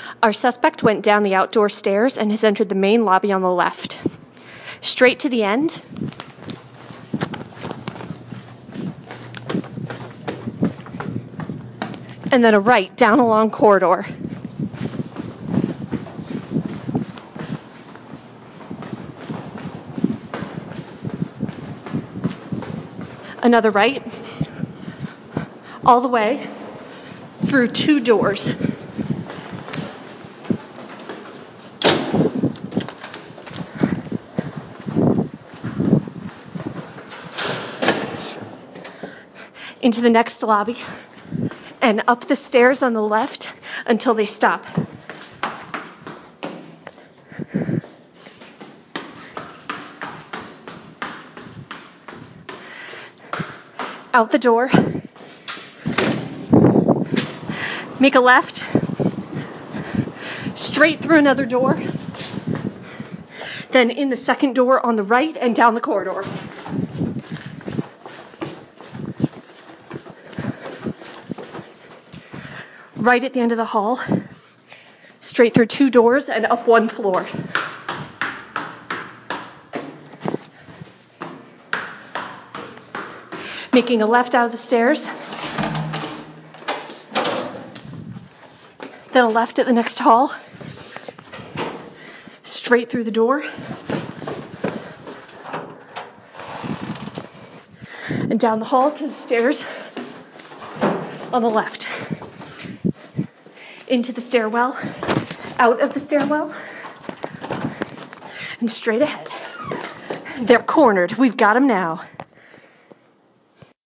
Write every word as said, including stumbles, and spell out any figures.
Our suspect went down the outdoor stairs and has entered the main lobby on the left. Straight to the end. And then a right down a long corridor. Another right. All the way through two doors. Into the next lobby, and up the stairs on the left until they stop. Out the door. Make a left. Straight through another door. Then in the second door on the right and down the corridor. Right at the end of the hall, straight through two doors and up one floor. Making a left out of the stairs, then a left at the next hall, straight through the door, and down the hall to the stairs on the left. Into the stairwell, out of the stairwell, and straight ahead. They're cornered. We've got them now.